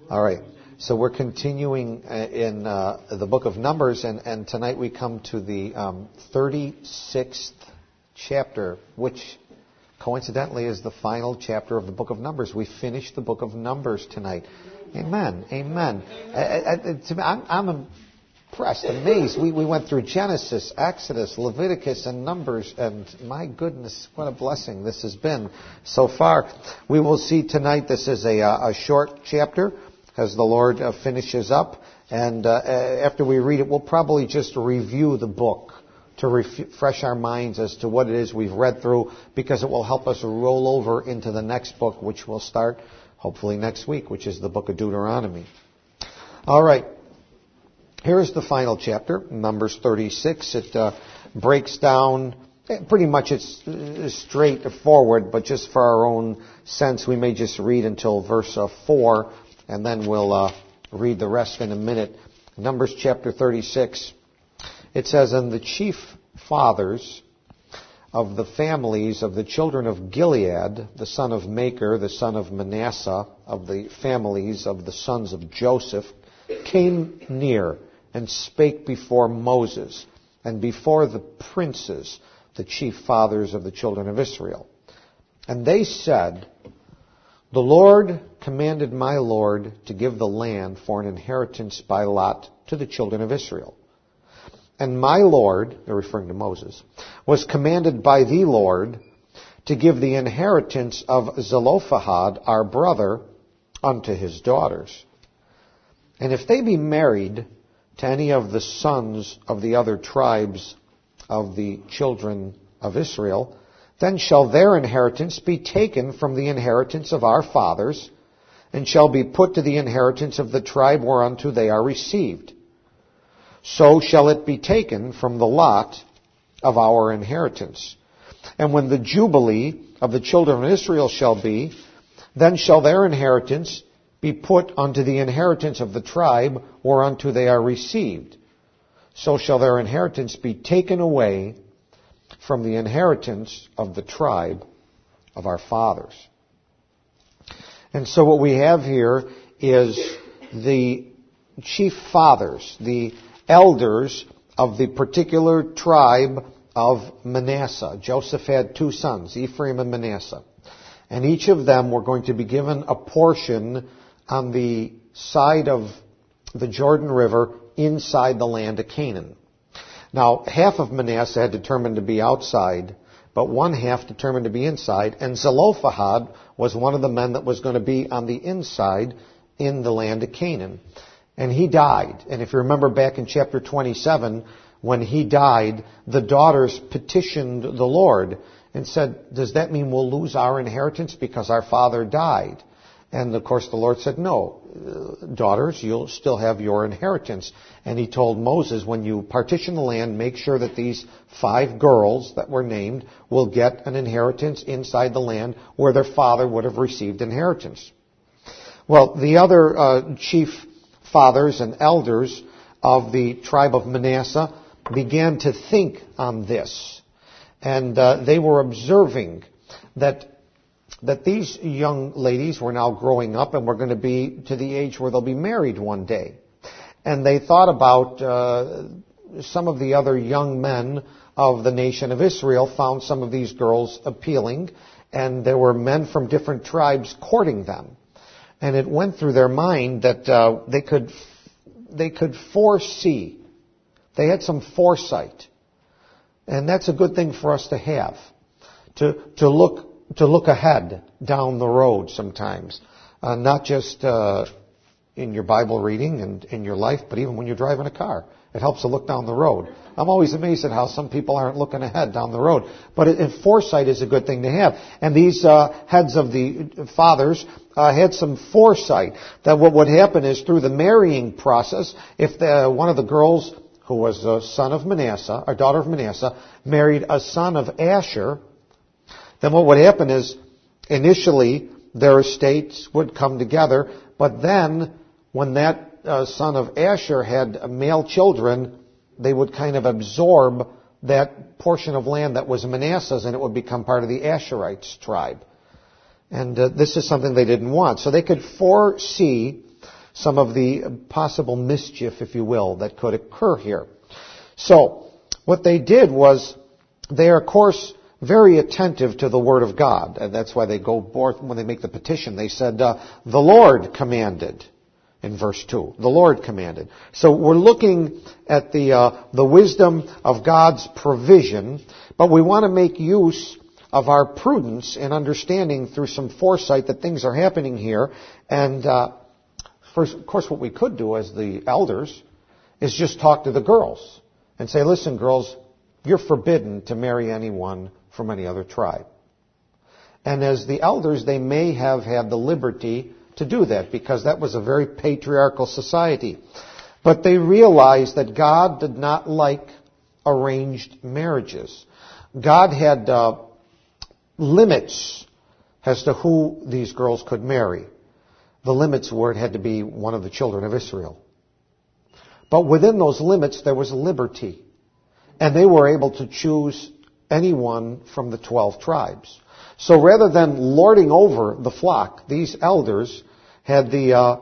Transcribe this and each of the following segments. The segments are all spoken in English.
All right. So we're continuing in the book of Numbers, and tonight we come to the 36th chapter, which coincidentally is the final chapter of the book of Numbers. We finished the book of Numbers tonight. Amen. Amen. I'm impressed, amazed. We went through Genesis, Exodus, Leviticus, and Numbers, and my goodness, what a blessing this has been so far. We will see tonight this is a short chapter as the Lord finishes up, and after we read it, we'll probably just review the book to refresh our minds as to what it is we've read through, because it will help us roll over into the next book, which will start hopefully next week, which is the book of Deuteronomy. All right. Here's the final chapter, Numbers 36. It breaks down, pretty much it's straightforward, but just for our own sense, we may just read until verse 4, and then we'll read the rest in a minute. Numbers chapter 36. It says, "And the chief fathers of the families of the children of Gilead, the son of Machir, the son of Manasseh, of the families of the sons of Joseph, came near and spake before Moses and before the princes, the chief fathers of the children of Israel. And they said, The Lord commanded my Lord to give the land for an inheritance by lot to the children of Israel. And my Lord," they're referring to Moses, "was commanded by the Lord to give the inheritance of Zelophehad, our brother, unto his daughters. And if they be married to any of the sons of the other tribes of the children of Israel, then shall their inheritance be taken from the inheritance of our fathers, and shall be put to the inheritance of the tribe whereunto they are received. So shall it be taken from the lot of our inheritance. And when the jubilee of the children of Israel shall be, then shall their inheritance be put unto the inheritance of the tribe whereunto they are received. So shall their inheritance be taken away from the inheritance of the tribe of our fathers." And so what we have here is the chief fathers, the elders of the particular tribe of Manasseh. Joseph had two sons, Ephraim and Manasseh. And each of them were going to be given a portion on the side of the Jordan River inside the land of Canaan. Now, half of Manasseh had determined to be outside, but one half determined to be inside, and Zelophehad was one of the men that was going to be on the inside in the land of Canaan. And he died. And if you remember back in chapter 27, when he died, the daughters petitioned the Lord and said, "Does that mean we'll lose our inheritance because our father died?" And of course the Lord said, "No, daughters, you'll still have your inheritance." And he told Moses, when you partition the land, make sure that these 5 girls that were named will get an inheritance inside the land where their father would have received inheritance. Well, the other chief fathers and elders of the tribe of Manasseh began to think on this. And they were observing that these young ladies were now growing up and were going to be to the age where they'll be married one day. And they thought about some of the other young men of the nation of Israel, found some of these girls appealing, and there were men from different tribes courting them. And it went through their mind that they could foresee. They had some foresight. And that's a good thing for us to have. To look ahead down the road sometimes. Not just in your Bible reading and in your life, but even when you're driving a car. It helps to look down the road. I'm always amazed at how some people aren't looking ahead down the road. But foresight is a good thing to have. And these heads of the fathers had some foresight that what would happen is through the marrying process, if one of the girls who was a son of Manasseh, a daughter of Manasseh, married a son of Asher, then what would happen is initially their estates would come together, but then when that son of Asher had male children, they would kind of absorb that portion of land that was Manasseh's, and it would become part of the Asherites tribe. And this is something they didn't want. So they could foresee some of the possible mischief, if you will, that could occur here. So, what they did was, they are, of course, very attentive to the Word of God. And that's why they go forth, when they make the petition, they said, the Lord commanded, in verse 2. The Lord commanded. So we're looking at the wisdom of God's provision, but we want to make use of our prudence and understanding through some foresight that things are happening here. And first, of course, what we could do as the elders is just talk to the girls and say, listen, girls, you're forbidden to marry anyone from any other tribe. And as the elders, they may have had the liberty to do that because that was a very patriarchal society. But they realized that God did not like arranged marriages. God had limits as to who these girls could marry. The limits were it had to be one of the children of Israel. But within those limits, there was liberty. And they were able to choose anyone from the 12 tribes. So rather than lording over the flock, these elders had the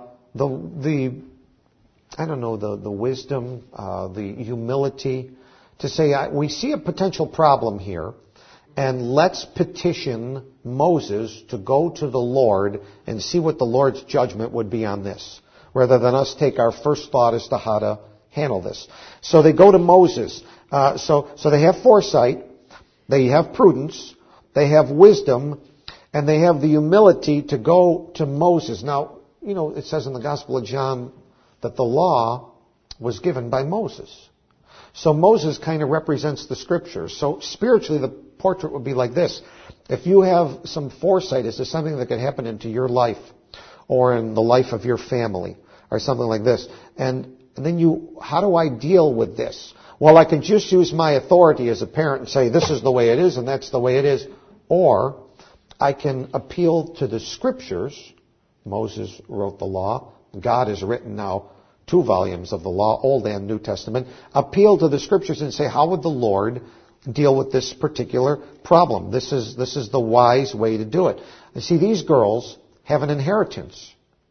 wisdom, the humility to say, we see a potential problem here, and let's petition Moses to go to the Lord and see what the Lord's judgment would be on this, rather than us take our first thought as to how to handle this. So they go to Moses. So they have foresight, they have prudence, they have wisdom, and they have the humility to go to Moses. Now, it says in the Gospel of John that the law was given by Moses. So Moses kind of represents the Scriptures. So spiritually, the portrait would be like this. If you have some foresight as to something that could happen into your life, or in the life of your family, or something like this, and then how do I deal with this? Well, I can just use my authority as a parent and say, this is the way it is, and that's the way it is. Or I can appeal to the Scriptures. Moses wrote the law. God has written now 2 volumes of the law, Old and New Testament. Appeal to the Scriptures and say, how would the Lord deal with this particular problem? This is the wise way to do it. You see, these girls have an inheritance.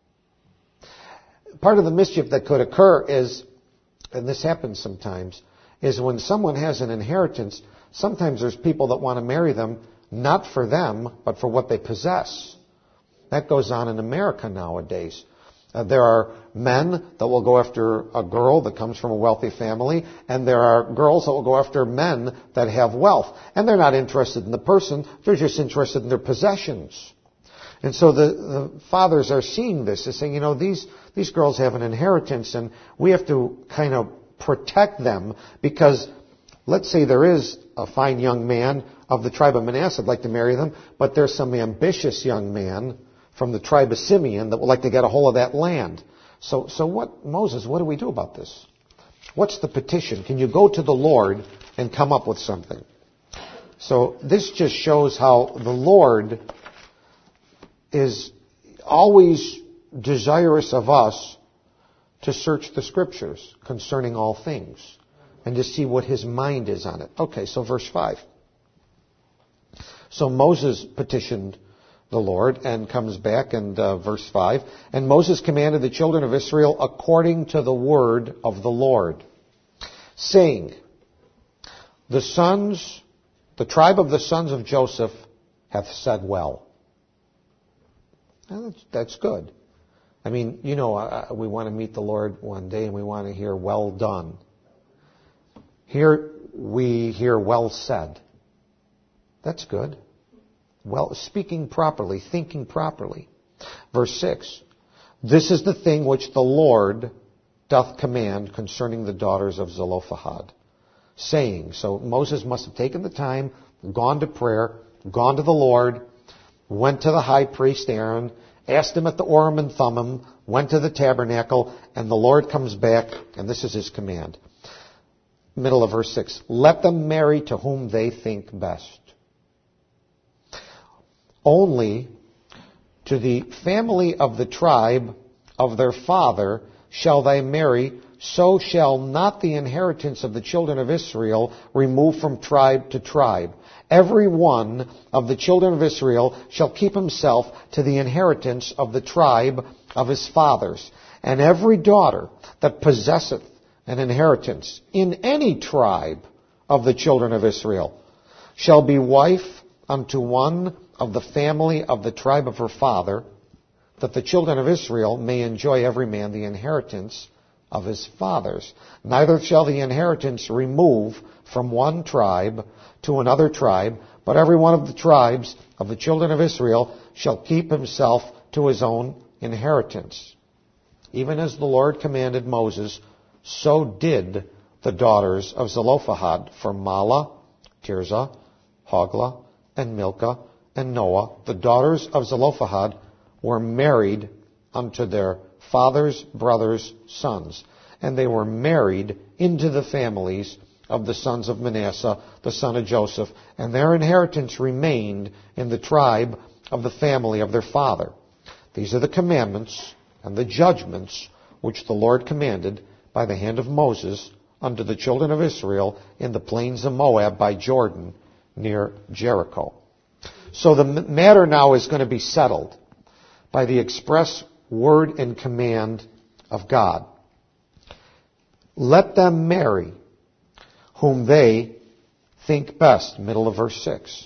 Part of the mischief that could occur is, and this happens sometimes, is when someone has an inheritance, sometimes there's people that want to marry them, not for them, but for what they possess. That goes on in America nowadays. There are men that will go after a girl that comes from a wealthy family, and there are girls that will go after men that have wealth. And they're not interested in the person, they're just interested in their possessions. And so the fathers are seeing this, and saying, these girls have an inheritance, and we have to kind of protect them, because let's say there is a fine young man of the tribe of Manasseh that'd like to marry them, but there's some ambitious young man from the tribe of Simeon that would like to get a hold of that land. So Moses, what do we do about this? What's the petition? Can you go to the Lord and come up with something? So this just shows how the Lord is always desirous of us to search the Scriptures concerning all things and to see what His mind is on it. Okay, so verse 5. So Moses petitioned the Lord and comes back, and verse 5, and Moses commanded the children of Israel according to the word of the Lord, saying, the tribe of the sons of Joseph hath said well. Now, that's good. I mean, we want to meet the Lord one day and we want to hear well done. Here we hear well said. That's good. Well, speaking properly, thinking properly. Verse 6, this is the thing which the Lord doth command concerning the daughters of Zelophehad, saying, so Moses must have taken the time, gone to prayer, gone to the Lord, went to the high priest Aaron, asked him at the Urim and Thummim, went to the tabernacle, and the Lord comes back, and this is His command. Middle of verse 6, let them marry to whom they think best. Only to the family of the tribe of their father shall they marry, so shall not the inheritance of the children of Israel remove from tribe to tribe. Every one of the children of Israel shall keep himself to the inheritance of the tribe of his fathers, and every daughter that possesseth an inheritance in any tribe of the children of Israel shall be wife unto one of the family of the tribe of her father, that the children of Israel may enjoy every man the inheritance of his fathers. Neither shall the inheritance remove from one tribe to another tribe, but every one of the tribes of the children of Israel shall keep himself to his own inheritance. Even as the Lord commanded Moses, so did the daughters of Zelophehad from Mahlah, Tirzah, Hoglah, and Milcah, and Noah. The daughters of Zelophehad were married unto their father's brothers' sons, and they were married into the families of the sons of Manasseh, the son of Joseph, and their inheritance remained in the tribe of the family of their father. These are the commandments and the judgments which the Lord commanded by the hand of Moses unto the children of Israel in the plains of Moab by Jordan near Jericho. So the matter now is going to be settled by the express word and command of God. Let them marry whom they think best. Middle of verse 6.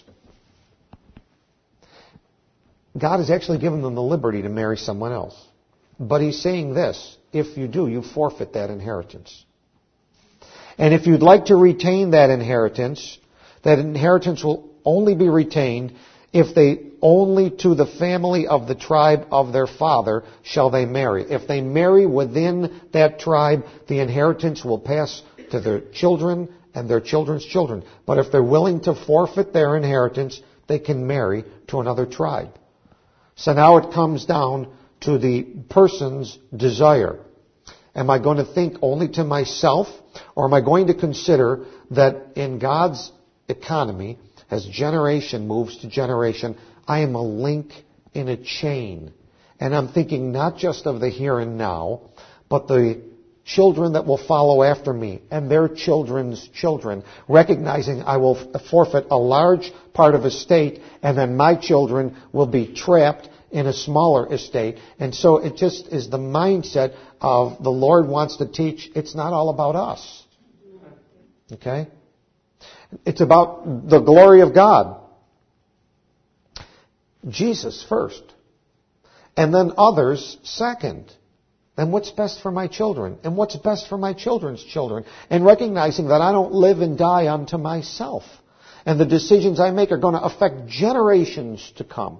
God has actually given them the liberty to marry someone else. But he's saying this: if you do, you forfeit that inheritance. And if you'd like to retain that inheritance will only be retained if they only to the family of the tribe of their father shall they marry. If they marry within that tribe, the inheritance will pass to their children and their children's children. But if they're willing to forfeit their inheritance, they can marry to another tribe. So now it comes down to the person's desire. Am I going to think only to myself, or am I going to consider that in God's economy, as generation moves to generation, I am a link in a chain. And I'm thinking not just of the here and now, but the children that will follow after me and their children's children, recognizing I will forfeit a large part of estate, and then my children will be trapped in a smaller estate. And so it just is the mindset of the Lord wants to teach it's not all about us. Okay? It's about the glory of God. Jesus first. And then others second. And what's best for my children? And what's best for my children's children? And recognizing that I don't live and die unto myself. And the decisions I make are going to affect generations to come.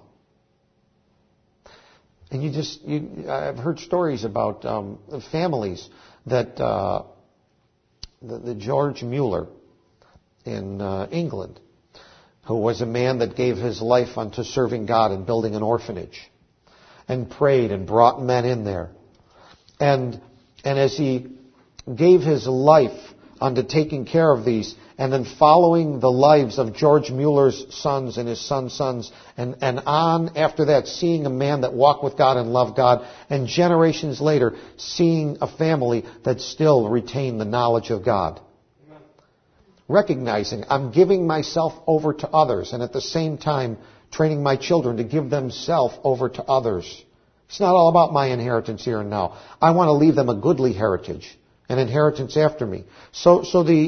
And I've heard stories about families that the George Mueller in England, who was a man that gave his life unto serving God and building an orphanage, and prayed and brought men in there. And as he gave his life unto taking care of these, and then following the lives of George Mueller's sons and his sons' sons, and on after that, seeing a man that walked with God and loved God, and generations later, seeing a family that still retained the knowledge of God. Amen. Recognizing I'm giving myself over to others, and at the same time training my children to give themselves over to others. It's not all about my inheritance here and now. I want to leave them a goodly heritage, an inheritance after me. So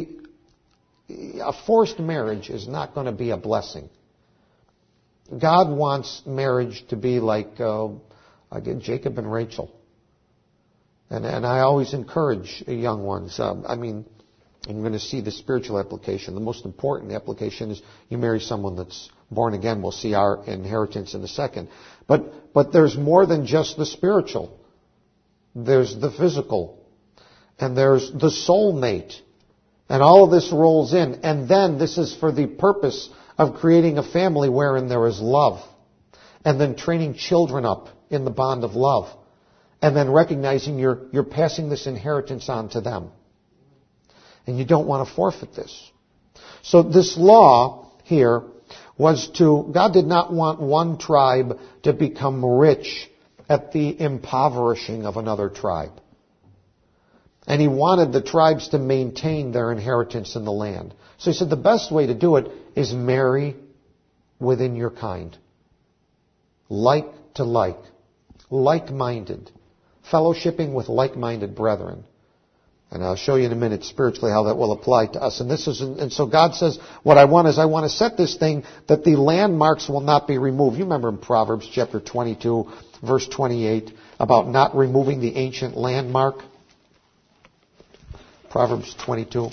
a forced marriage is not going to be a blessing. God wants marriage to be like Jacob and Rachel. And I always encourage young ones. I'm going to see the spiritual application. The most important application is you marry someone that's born again. We'll see our inheritance in a second. But there's more than just the spiritual. There's the physical. And there's the soulmate. And all of this rolls in. And then this is for the purpose of creating a family wherein there is love. And then training children up in the bond of love. And then recognizing you're passing this inheritance on to them. And you don't want to forfeit this. So this law here was God did not want one tribe to become rich at the impoverishing of another tribe. And he wanted the tribes to maintain their inheritance in the land. So he said the best way to do it is marry within your kind. Like to like. like-minded, fellowshipping with like-minded brethren. And I'll show you in a minute spiritually how that will apply to us. And so God says, what I want to set this thing that the landmarks will not be removed. You remember in Proverbs chapter 22, verse 28, about not removing the ancient landmark? Proverbs 22.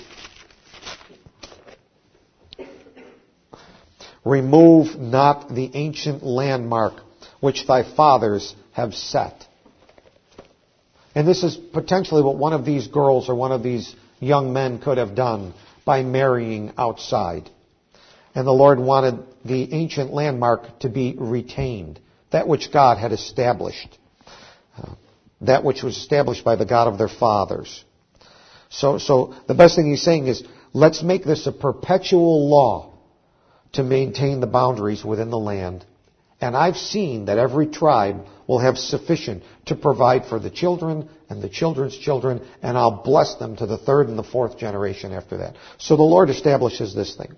Remove not the ancient landmark which thy fathers have set. And this is potentially what one of these girls or one of these young men could have done by marrying outside. And the Lord wanted the ancient landmark to be retained, that which God had established, that which was established by the God of their fathers. So the best thing he's saying is, let's make this a perpetual law to maintain the boundaries within the land. And I've seen that every tribe will have sufficient to provide for the children and the children's children, and I'll bless them to the third and the fourth generation after that. So the Lord establishes this thing.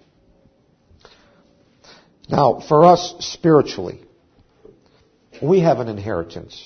Now, for us spiritually, we have an inheritance.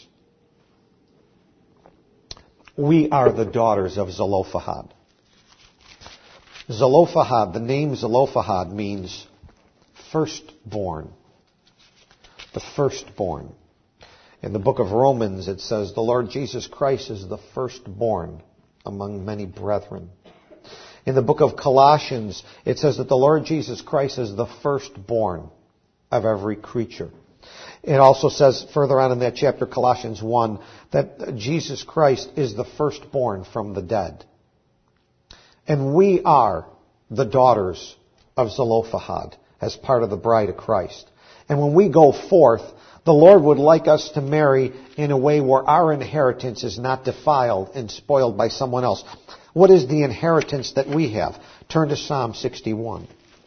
We are the daughters of Zelophehad. Zelophehad, the name Zelophehad means firstborn. The firstborn. In the book of Romans, it says the Lord Jesus Christ is the firstborn among many brethren. In the book of Colossians, it says that the Lord Jesus Christ is the firstborn of every creature. It also says further on in that chapter, Colossians 1, that Jesus Christ is the firstborn from the dead. And we are the daughters of Zelophehad as part of the bride of Christ. And when we go forth, the Lord would like us to marry in a way where our inheritance is not defiled and spoiled by someone else. What is the inheritance that we have? Turn to Psalm 61.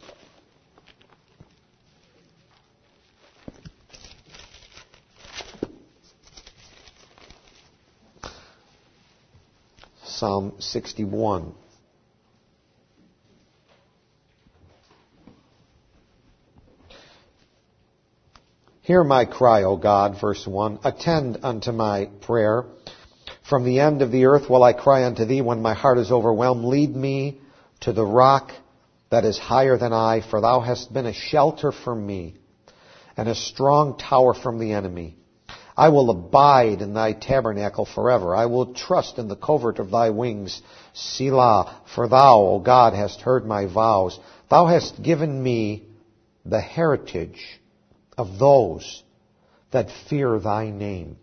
Psalm 61. Hear my cry, O God, verse 1. Attend unto my prayer. From the end of the earth will I cry unto thee when my heart is overwhelmed. Lead me to the rock that is higher than I, for thou hast been a shelter for me and a strong tower from the enemy. I will abide in thy tabernacle forever. I will trust in the covert of thy wings. Selah, for thou, O God, hast heard my vows. Thou hast given me the heritage of those that fear thy name.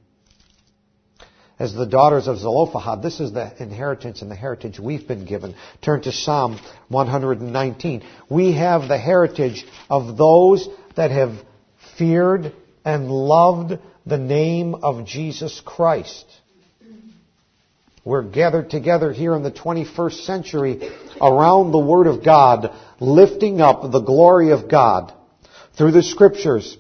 As the daughters of Zelophehad, this is the inheritance and the heritage we've been given. Turn to Psalm 119. We have the heritage of those that have feared and loved the name of Jesus Christ. We're gathered together here in the 21st century around the Word of God, lifting up the glory of God through the Scriptures.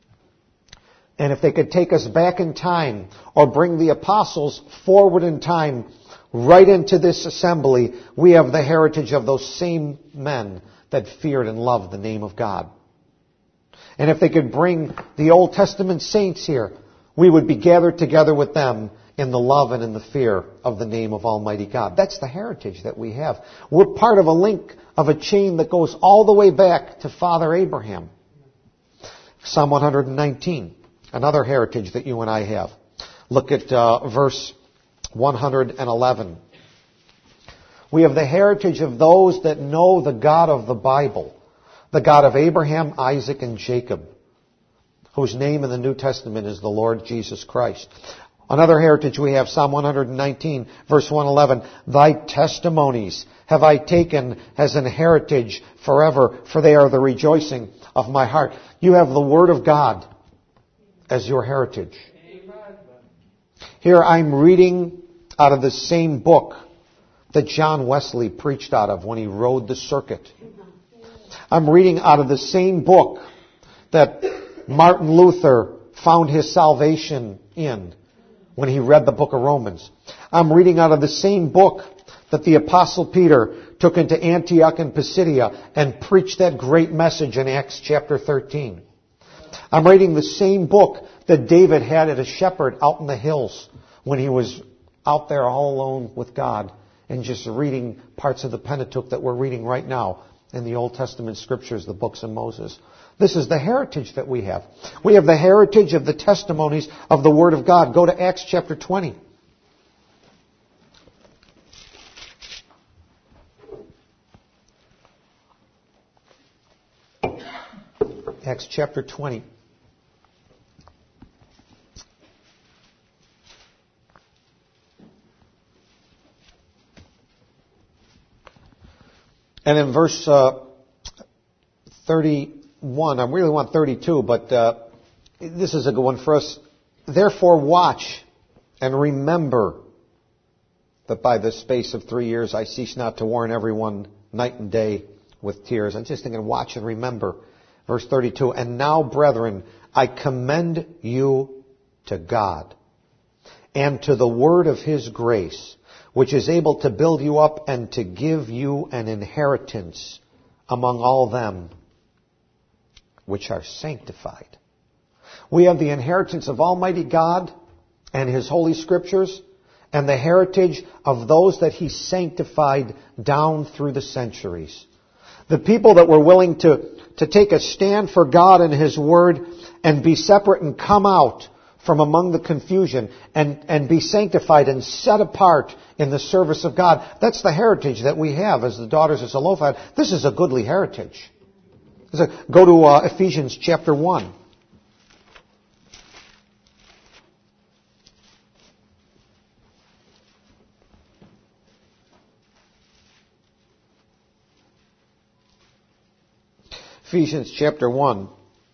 And if they could take us back in time or bring the apostles forward in time right into this assembly, we have the heritage of those same men that feared and loved the name of God. And if they could bring the Old Testament saints here, we would be gathered together with them in the love and in the fear of the name of Almighty God. That's the heritage that we have. We're part of a link of a chain that goes all the way back to Father Abraham. Psalm 119. Another heritage that you and I have. Look at verse 111. We have the heritage of those that know the God of the Bible, the God of Abraham, Isaac, and Jacob, whose name in the New Testament is the Lord Jesus Christ. Another heritage we have, Psalm 119, verse 111. Thy testimonies have I taken as an heritage forever, for they are the rejoicing of my heart. You have the Word of God as your heritage. Here I'm reading out of the same book that John Wesley preached out of when he rode the circuit. I'm reading out of the same book that Martin Luther found his salvation in when he read the book of Romans. I'm reading out of the same book that the Apostle Peter took into Antioch and Pisidia and preached that great message in Acts chapter 13. I'm reading the same book that David had as a shepherd out in the hills when he was out there all alone with God and just reading parts of the Pentateuch that we're reading right now in the Old Testament scriptures, the books of Moses. This is the heritage that we have. We have the heritage of the testimonies of the Word of God. Go to Acts chapter 20. Acts chapter 20. And in verse 31, I really want 32, but this is a good one for us. Therefore watch and remember that by the space of 3 years I cease not to warn everyone night and day with tears. I'm just thinking, watch and remember. Verse 32, and now, brethren, I commend you to God and to the word of His grace, which is able to build you up and to give you an inheritance among all them which are sanctified. We have the inheritance of Almighty God and His holy scriptures and the heritage of those that He sanctified down through the centuries. The people that were willing to take a stand for God and His Word and be separate and come out from among the confusion and be sanctified and set apart in the service of God. That's the heritage that we have as the daughters of Zelophehad. This is a goodly heritage. Go to Ephesians chapter 1. Ephesians chapter 1.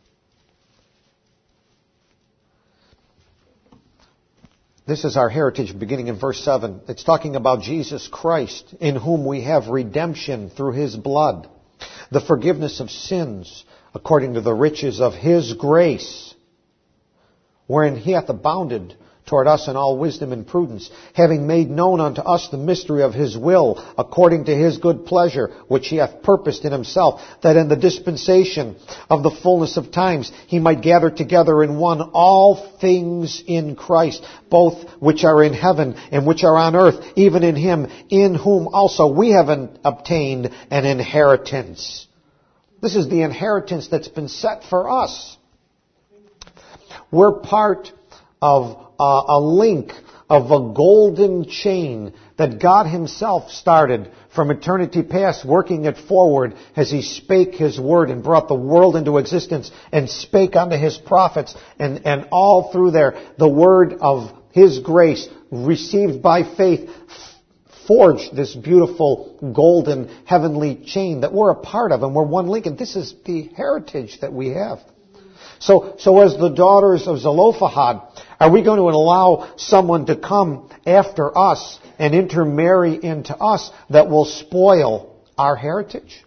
This is our heritage beginning in verse 7. It's talking about Jesus Christ, in whom we have redemption through His blood, the forgiveness of sins, according to the riches of His grace, wherein He hath abounded toward us in all wisdom and prudence, having made known unto us the mystery of His will, according to His good pleasure, which He hath purposed in Himself, that in the dispensation of the fullness of times He might gather together in one all things in Christ, both which are in heaven and which are on earth, even in Him, in whom also we have obtained an inheritance. This is the inheritance that's been set for us. We're part of a link of a golden chain that God Himself started from eternity past, working it forward as He spake His word and brought the world into existence and spake unto His prophets, and all through there the word of His grace received by faith forged this beautiful golden heavenly chain that we're a part of, and we're one link, and this is the heritage that we have. So as the daughters of Zelophehad, are we going to allow someone to come after us and intermarry into us that will spoil our heritage?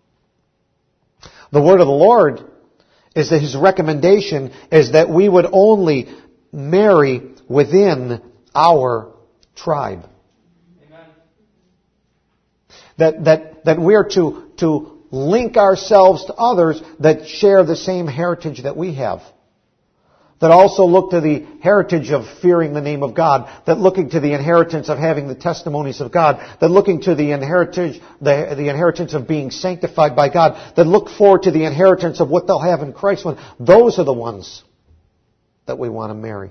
The word of the Lord is that His recommendation is that we would only marry within our tribe. Amen. That we are to link ourselves to others that share the same heritage that we have. That also look to the heritage of fearing the name of God. That looking to the inheritance of having the testimonies of God. That looking to the inheritance of being sanctified by God. That look forward to the inheritance of what they'll have in Christ. Those are the ones that we want to marry.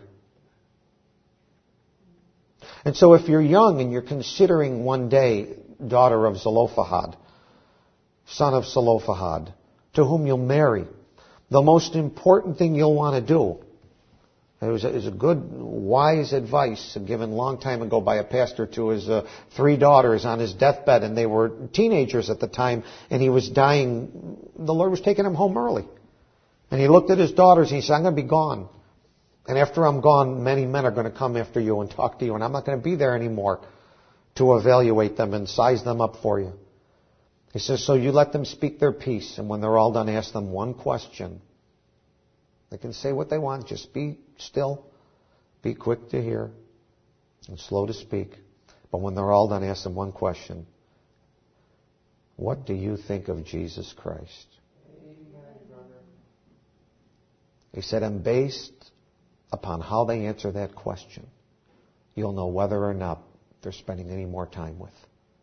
And so if you're young and you're considering one day, daughter of Zelophehad, son of Zelophehad, to whom you'll marry, the most important thing you'll want to do, it was a good, wise advice given a long time ago by a pastor to his 3 daughters on his deathbed, and they were teenagers at the time, and he was dying. The Lord was taking him home early. And he looked at his daughters and he said, I'm going to be gone. And after I'm gone, many men are going to come after you and talk to you, and I'm not going to be there anymore to evaluate them and size them up for you. He says, so you let them speak their piece, and when they're all done, ask them one question. They can say what they want. Just be still, be quick to hear, and slow to speak. But when they're all done, ask them one question. What do you think of Jesus Christ? Amen, brother. He said, and based upon how they answer that question, you'll know whether or not they're spending any more time with.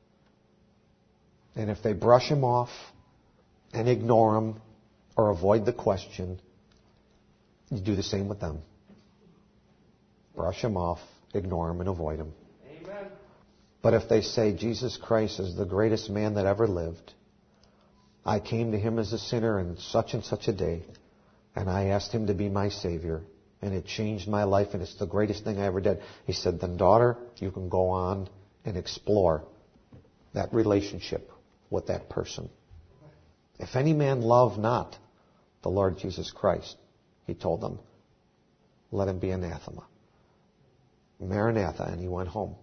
And if they brush him off and ignore him or avoid the question, you do the same with them. Brush him off, ignore him, and avoid him. Amen. But if they say, Jesus Christ is the greatest man that ever lived, I came to him as a sinner in such and such a day, and I asked him to be my Savior, and it changed my life, and it's the greatest thing I ever did. He said, then daughter, you can go on and explore that relationship with that person. If any man love not the Lord Jesus Christ, he told them, let him be anathema. Maranatha, and he went home.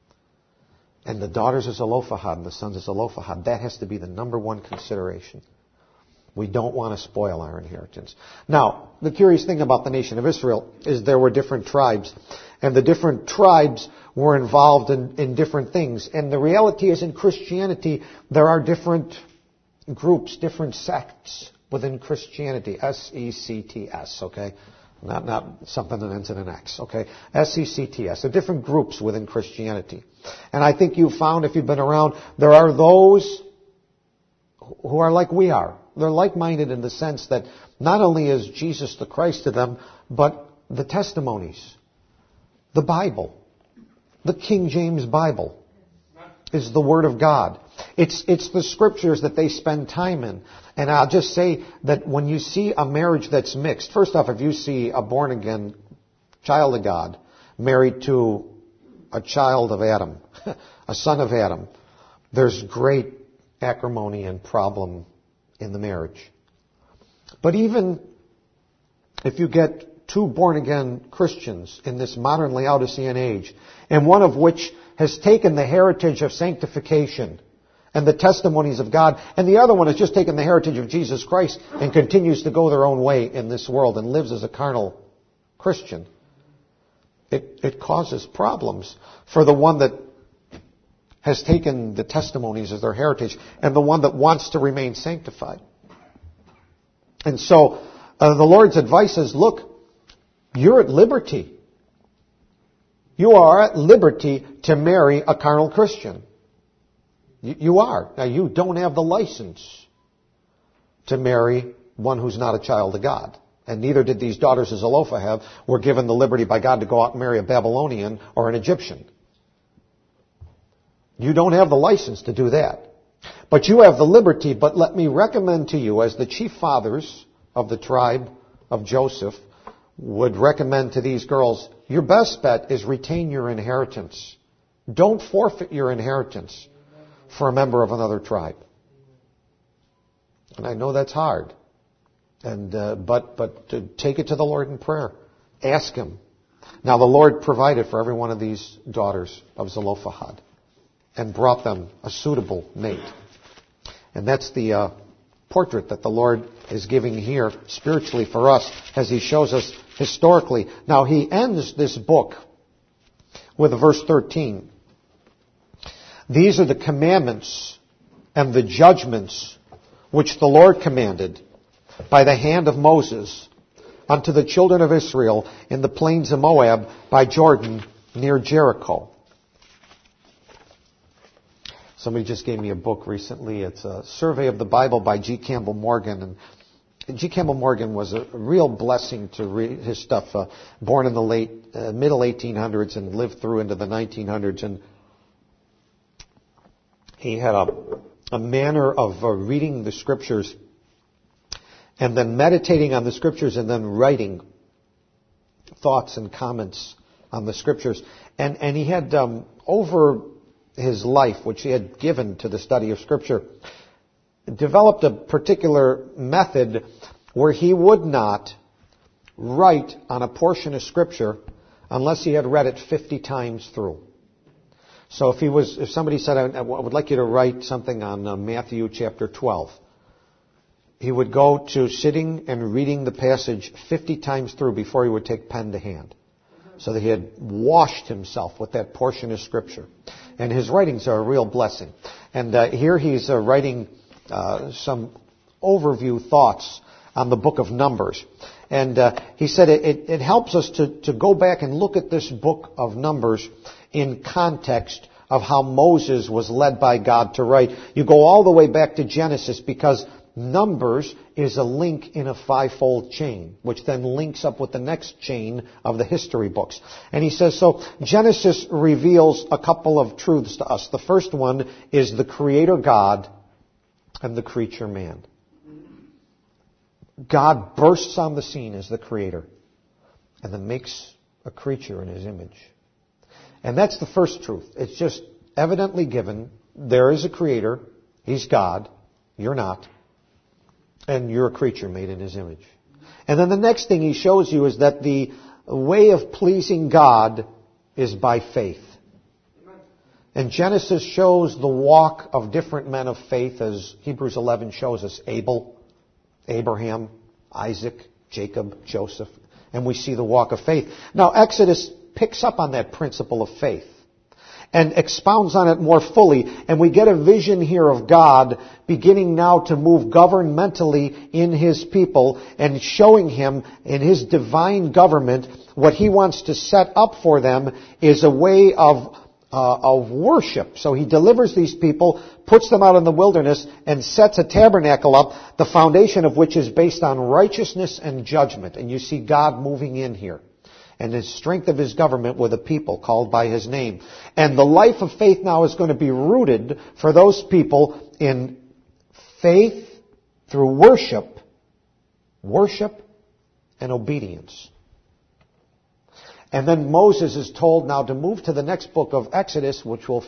And the daughters of Zelophehad and the sons of Zelophehad, that has to be the number one consideration. We don't want to spoil our inheritance. Now, the curious thing about the nation of Israel is there were different tribes, and the different tribes were involved in different things. And the reality is in Christianity, there are different groups, different sects within Christianity. S-E-C-T-S, okay? Not something that ends in an X, okay? S-E-C-T-S. There are different groups within Christianity. And I think you've found, if you've been around, there are those who are like we are. They're like-minded in the sense that not only is Jesus the Christ to them, but the testimonies, the Bible, the King James Bible is the Word of God. It's the Scriptures that they spend time in. And I'll just say that when you see a marriage that's mixed, first off, if you see a born-again child of God married to a child of Adam, a son of Adam, there's great acrimony and problem in the marriage. But even if you get two born-again Christians in this modern Laodicean age, and one of which has taken the heritage of sanctification and the testimonies of God, and the other one has just taken the heritage of Jesus Christ and continues to go their own way in this world and lives as a carnal Christian, it causes problems for the one that has taken the testimonies as their heritage and the one that wants to remain sanctified. And so the Lord's advice is, look, you're at liberty. You are at liberty to marry a carnal Christian. You are. Now, you don't have the license to marry one who's not a child of God. And neither did these daughters of Zelophehad were given the liberty by God to go out and marry a Babylonian or an Egyptian. You don't have the license to do that. But you have the liberty. But let me recommend to you, as the chief fathers of the tribe of Joseph would recommend to these girls, your best bet is retain your inheritance. Don't forfeit your inheritance for a member of another tribe. And I know that's hard. And but take it to the Lord in prayer. Ask Him. Now the Lord provided for every one of these daughters of Zelophehad and brought them a suitable mate. And that's the portrait that the Lord is giving here spiritually for us as He shows us historically. Now He ends this book with verse 13. These are the commandments and the judgments which the Lord commanded by the hand of Moses unto the children of Israel in the plains of Moab by Jordan near Jericho. Somebody just gave me a book recently. It's a survey of the Bible by G. Campbell Morgan. And G. Campbell Morgan was a real blessing to read his stuff. Born in the middle 1800s and lived through into the 1900s. And he had a manner of reading the Scriptures and then meditating on the Scriptures and then writing thoughts and comments on the Scriptures. And he had, over his life, which he had given to the study of Scripture, developed a particular method where he would not write on a portion of Scripture unless he had read it 50 times through. So if somebody said, I would like you to write something on Matthew chapter 12, he would go to sitting and reading the passage 50 times through before he would take pen to hand, so that he had washed himself with that portion of Scripture. And his writings are a real blessing. And here he's writing some overview thoughts on the book of Numbers. And he said it helps us to go back and look at this book of Numbers in context of how Moses was led by God to write. You go all the way back to Genesis because Numbers is a link in a fivefold chain, which then links up with the next chain of the history books. And he says, so Genesis reveals a couple of truths to us. The first one is the Creator God and the creature man. God bursts on the scene as the Creator and then makes a creature in His image. And that's the first truth. It's just evidently given. There is a Creator. He's God. You're not. And you're a creature made in His image. And then the next thing He shows you is that the way of pleasing God is by faith. And Genesis shows the walk of different men of faith, as Hebrews 11 shows us: Abel, Abraham, Isaac, Jacob, Joseph. And we see the walk of faith. Now, Exodus picks up on that principle of faith and expounds on it more fully. And we get a vision here of God beginning now to move governmentally in His people and showing Him in His divine government what He wants to set up for them is a way of worship. So He delivers these people, puts them out in the wilderness, and sets a tabernacle up, the foundation of which is based on righteousness and judgment. And you see God moving in here. And the strength of His government with a people called by His name. And the life of faith now is going to be rooted for those people in faith through worship and obedience. And then Moses is told now to move to the next book of Exodus, which will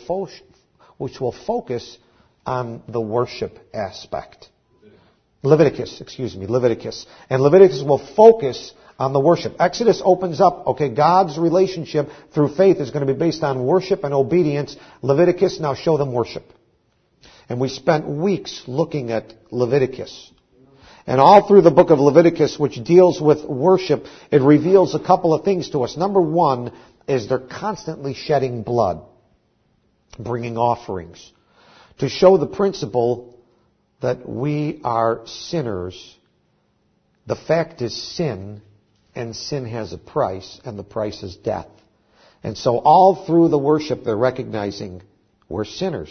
focus on the worship aspect. Leviticus. And Leviticus will focus on the worship. Exodus opens up, God's relationship through faith is going to be based on worship and obedience. Leviticus, now show them worship. And we spent weeks looking at Leviticus. And all through the book of Leviticus, which deals with worship, it reveals a couple of things to us. Number one is they're constantly shedding blood, bringing offerings, to show the principle that we are sinners. The fact is sin, and sin has a price, and the price is death. And so all through the worship, they're recognizing we're sinners,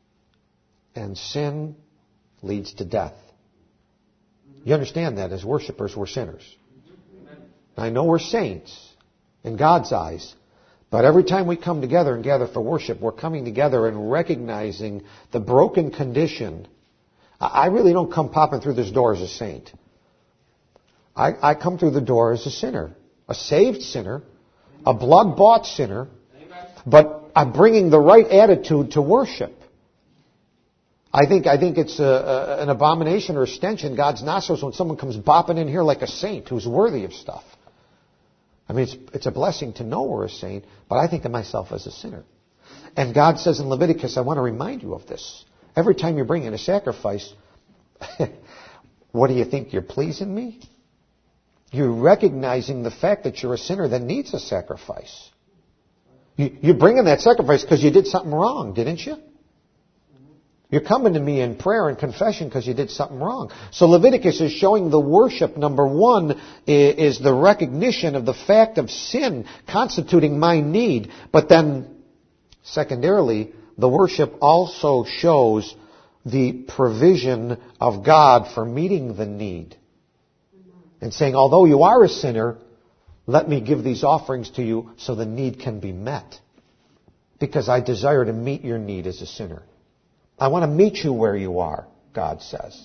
and sin leads to death. You understand that as worshipers, we're sinners. I know we're saints in God's eyes, but every time we come together and gather for worship, we're coming together and recognizing the broken condition. I really don't come popping through this door as a saint. I come through the door as a sinner, a saved sinner, a blood-bought sinner, but I'm bringing the right attitude to worship. I think it's an abomination or a stench in God's nostrils when someone comes bopping in here like a saint who's worthy of stuff. I mean, it's a blessing to know we're a saint, but I think of myself as a sinner. And God says in Leviticus, I want to remind you of this. Every time you bring in a sacrifice, what do you think? You're pleasing me? You're recognizing the fact that you're a sinner that needs a sacrifice. You bring in that sacrifice because you did something wrong, didn't you? You're coming to me in prayer and confession because you did something wrong. So Leviticus is showing the worship. Number one is the recognition of the fact of sin constituting my need. But then, secondarily, the worship also shows the provision of God for meeting the need. And saying, although you are a sinner, let me give these offerings to you so the need can be met. Because I desire to meet your need as a sinner. I want to meet you where you are, God says.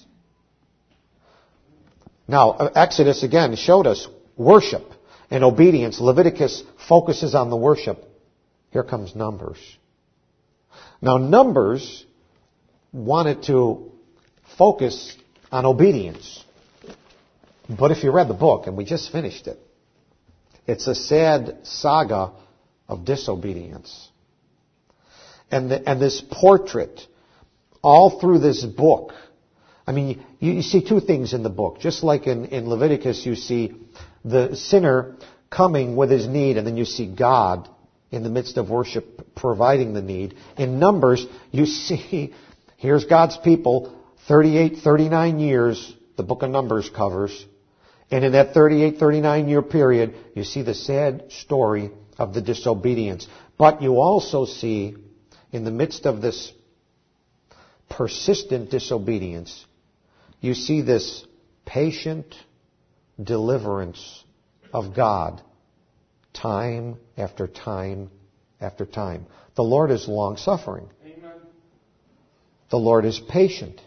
Now, Exodus again showed us worship and obedience. Leviticus focuses on the worship. Here comes Numbers. Now, Numbers wanted to focus on obedience. But if you read the book, and we just finished it, it's a sad saga of disobedience. And this portrait, all through this book, I mean, you see two things in the book. Just like in Leviticus, you see the sinner coming with his need, and then you see God in the midst of worship providing the need. In Numbers, you see, here's God's people, 38, 39 years, the book of Numbers covers, And in that 38, 39-year period, you see the sad story of the disobedience. But you also see, in the midst of this persistent disobedience, you see this patient deliverance of God time after time after time. The Lord is long-suffering. Amen. The Lord is patient.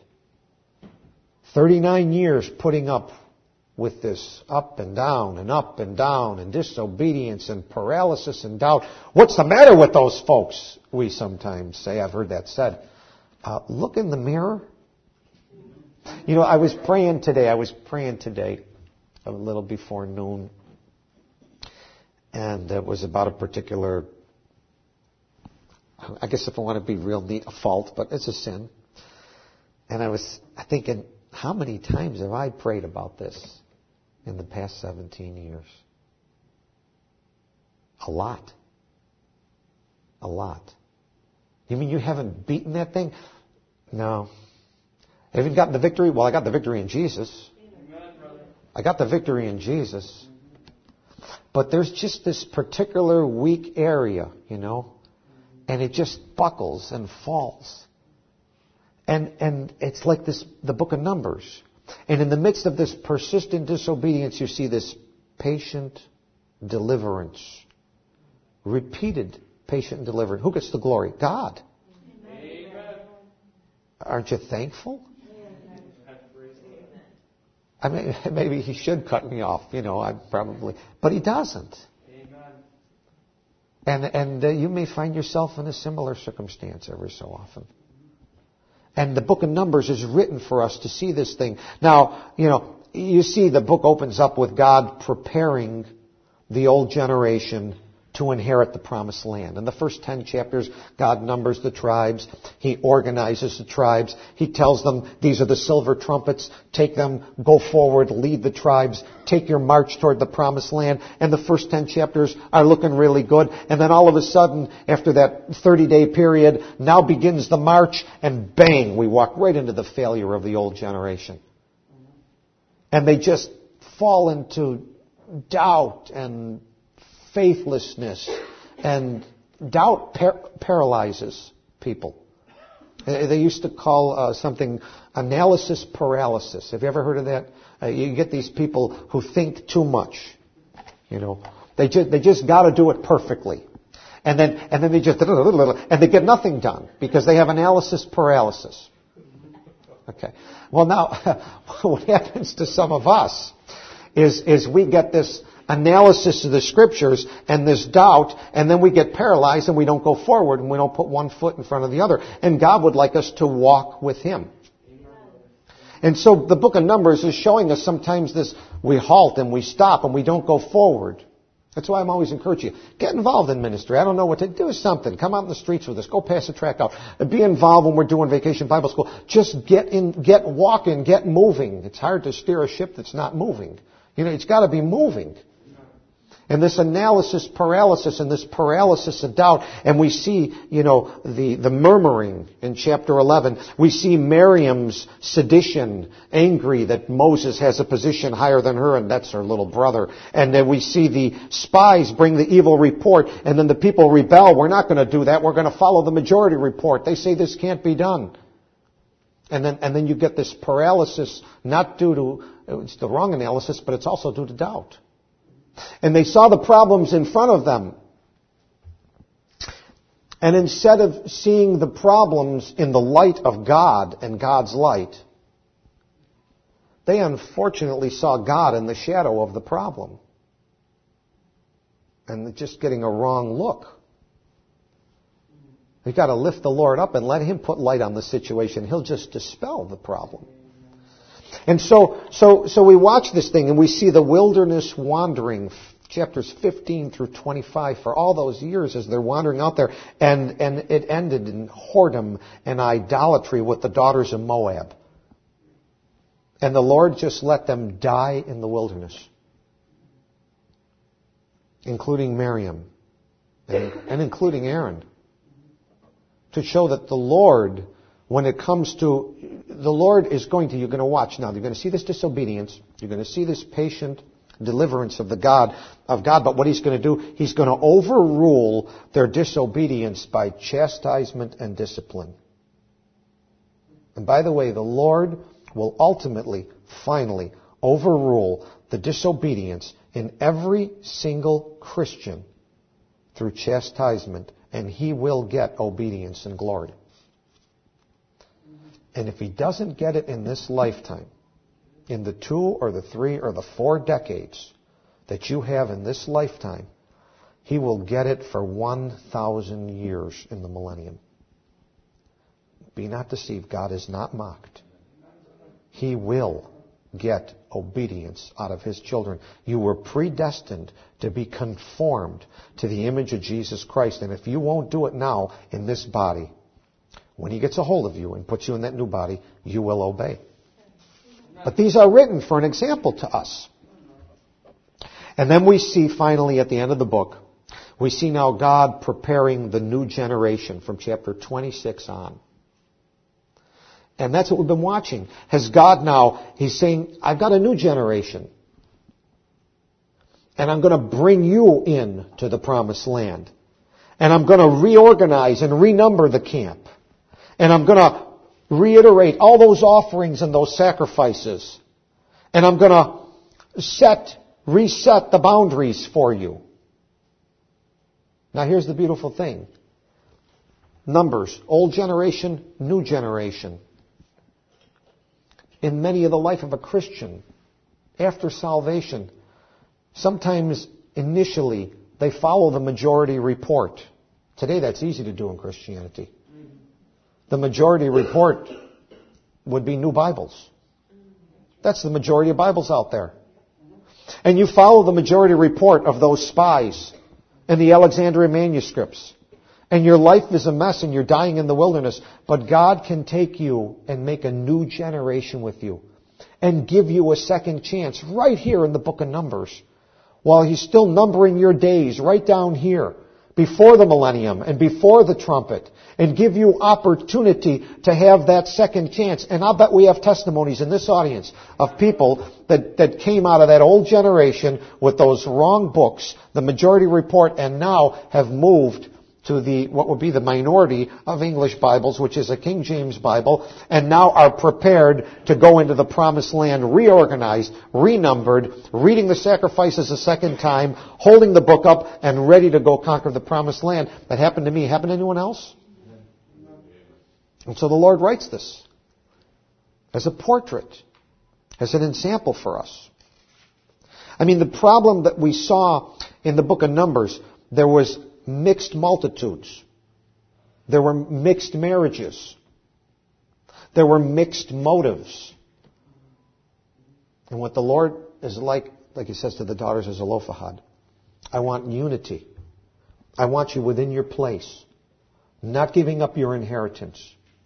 39 years putting up with this up and down and disobedience and paralysis and doubt. What's the matter with those folks? We sometimes say. I've heard that said. Look in the mirror. You know, I was praying today a little before noon. And it was about a particular, I guess if I want to be real neat, a fault, but it's a sin. And I was thinking, how many times have I prayed about this in the past 17 years? A lot. A lot. You mean you haven't beaten that thing? No. Have you gotten the victory? Well, I got the victory in Jesus. I got the victory in Jesus. But there's just this particular weak area, you know, and it just buckles and falls. And it's like this, the book of Numbers. And in the midst of this persistent disobedience, you see this patient deliverance. Repeated patient deliverance. Who gets the glory? God. Amen. Aren't you thankful? I mean, maybe he should cut me off, you know, but he doesn't. Amen. And you may find yourself in a similar circumstance every so often. And the book of Numbers is written for us to see this thing. Now, you know, you see the book opens up with God preparing the old generation to inherit the promised land. In the first 10 chapters, God numbers the tribes. He organizes the tribes. He tells them, these are the silver trumpets. Take them, go forward, lead the tribes. Take your march toward the promised land. And the first 10 chapters are looking really good. And then all of a sudden, after that 30-day period, now begins the march. And bang, we walk right into the failure of the old generation. And they just fall into doubt and faithlessness, and doubt paralyzes people. They used to call something analysis paralysis. Have you ever heard of that? You get these people who think too much. You know, they just got to do it perfectly, and then they just and they get nothing done because they have analysis paralysis. Okay. Well, now what happens to some of us is we get this analysis of the Scriptures and this doubt, and then we get paralyzed and we don't go forward and we don't put one foot in front of the other. And God would like us to walk with Him. And so the book of Numbers is showing us sometimes this, we halt and we stop and we don't go forward. That's why I'm always encouraging you. Get involved in ministry. I don't know what to do. Something. Come out in the streets with us. Go pass the tract out. Be involved when we're doing Vacation Bible School. Just get walking, get moving. It's hard to steer a ship that's not moving. You know, it's got to be moving. And this analysis paralysis and this paralysis of doubt. And we see, you know, the murmuring in chapter 11. We see Miriam's sedition, angry that Moses has a position higher than her, and that's her little brother. And then we see the spies bring the evil report, and then the people rebel. We're not going to do that. We're going to follow the majority report. They say this can't be done. And then you get this paralysis, not due to, it's the wrong analysis, but it's also due to doubt. And they saw the problems in front of them. And instead of seeing the problems in the light of God and God's light, they unfortunately saw God in the shadow of the problem. And just getting a wrong look. You've got to lift the Lord up and let Him put light on the situation. He'll just dispel the problem. And so we watch this thing and we see the wilderness wandering, chapters 15 through 25, for all those years as they're wandering out there. And it ended in whoredom and idolatry with the daughters of Moab. And the Lord just let them die in the wilderness, including Miriam and including Aaron, to show that the Lord when it comes to, the Lord is going to, you're going to watch now, you're going to see this disobedience, you're going to see this patient deliverance of God, but what He's going to do, He's going to overrule their disobedience by chastisement and discipline. And by the way, the Lord will ultimately, finally, overrule the disobedience in every single Christian through chastisement, and he will get obedience and glory. And if he doesn't get it in this lifetime, in the 2 or the 3 or the 4 decades that you have in this lifetime, he will get it for 1,000 years in the millennium. Be not deceived. God is not mocked. He will get obedience out of His children. You were predestined to be conformed to the image of Jesus Christ. And if you won't do it now in this body, when He gets a hold of you and puts you in that new body, you will obey. But these are written for an example to us. And then we see finally at the end of the book, we see now God preparing the new generation from chapter 26 on. And that's what we've been watching. Has God now, He's saying, I've got a new generation. And I'm going to bring you in to the promised land. And I'm going to reorganize and renumber the camp. And I'm going to reiterate all those offerings and those sacrifices. And I'm going to reset the boundaries for you. Now here's the beautiful thing. Numbers, old generation, new generation. In many of the life of a Christian, after salvation, sometimes initially they follow the majority report. Today that's easy to do in Christianity. The majority report would be new Bibles. That's the majority of Bibles out there. And you follow the majority report of those spies and the Alexandria manuscripts. And your life is a mess and you're dying in the wilderness. But God can take you and make a new generation with you. And give you a second chance right here in the book of Numbers. While He's still numbering your days right down here. Before the millennium and before the trumpet. And give you opportunity to have that second chance. And I'll bet we have testimonies in this audience of people that came out of that old generation with those wrong books, the majority report, and now have moved to what would be the minority of English Bibles, which is a King James Bible, and now are prepared to go into the promised land, reorganized, renumbered, reading the sacrifices a second time, holding the book up, and ready to go conquer the promised land. That happened to me. Happened to anyone else? And so the Lord writes this as a portrait, as an example for us. I mean, the problem that we saw in the book of Numbers, there was mixed multitudes. There were mixed marriages. There were mixed motives. And what the Lord is like He says to the daughters of Zelophehad, I want unity. I want you within your place, not giving up your inheritance.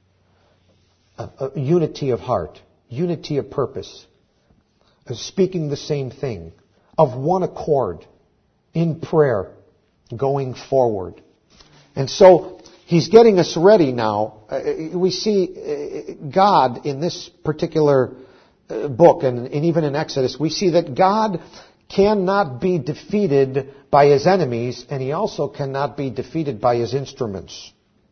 A unity of heart, unity of purpose, speaking the same thing, of one accord, in prayer, going forward. And so He's getting us ready now. We see God in this particular book, and even in Exodus, we see that God cannot be defeated by His enemies, and He also cannot be defeated by His instruments.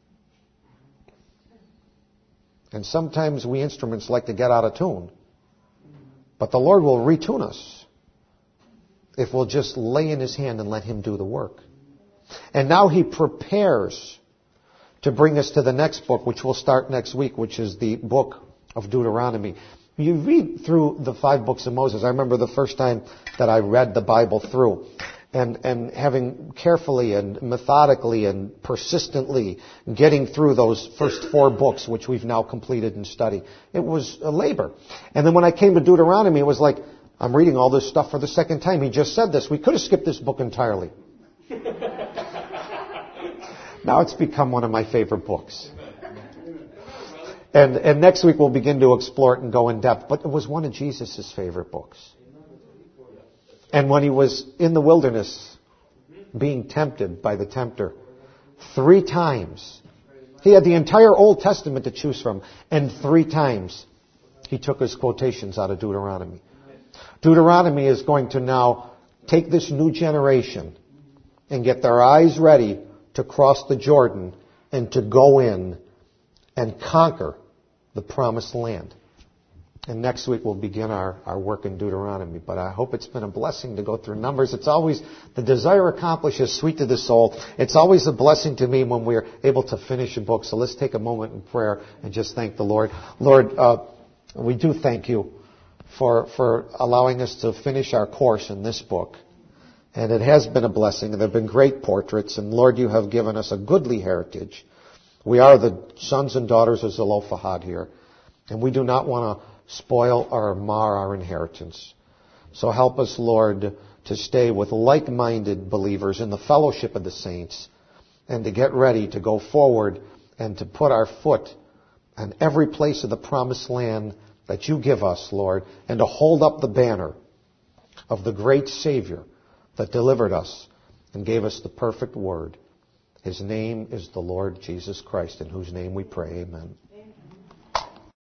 And sometimes we instruments like to get out of tune. But the Lord will retune us if we'll just lay in His hand and let Him do the work. And now He prepares to bring us to the next book, which we'll start next week, which is the book of Deuteronomy. You read through the 5 books of Moses. I remember the first time that I read the Bible through. And having carefully and methodically and persistently getting through those first 4 books, which we've now completed and studied. It was a labor. And then when I came to Deuteronomy, it was like, I'm reading all this stuff for the second time. He just said this. We could have skipped this book entirely. Now it's become one of my favorite books. And next week we'll begin to explore it and go in depth. But it was one of Jesus' favorite books. And when He was in the wilderness, being tempted by the tempter, 3 times He had the entire Old Testament to choose from, and 3 times he took his quotations out of Deuteronomy. Deuteronomy is going to now take this new generation and get their eyes ready to cross the Jordan and to go in and conquer the promised land. And next week we'll begin our work in Deuteronomy. But I hope it's been a blessing to go through Numbers. It's always, the desire accomplished is sweet to the soul. It's always a blessing to me when we're able to finish a book. So let's take a moment in prayer and just thank the Lord. Lord, we do thank you for allowing us to finish our course in this book. And it has been a blessing. There have been great portraits. And Lord, you have given us a goodly heritage. We are the sons and daughters of Zelophehad here. And we do not want to spoil or mar our inheritance. So help us, Lord, to stay with like-minded believers in the fellowship of the saints and to get ready to go forward and to put our foot on every place of the promised land that you give us, Lord, and to hold up the banner of the great Savior that delivered us and gave us the perfect word. His name is the Lord Jesus Christ, in whose name we pray. Amen.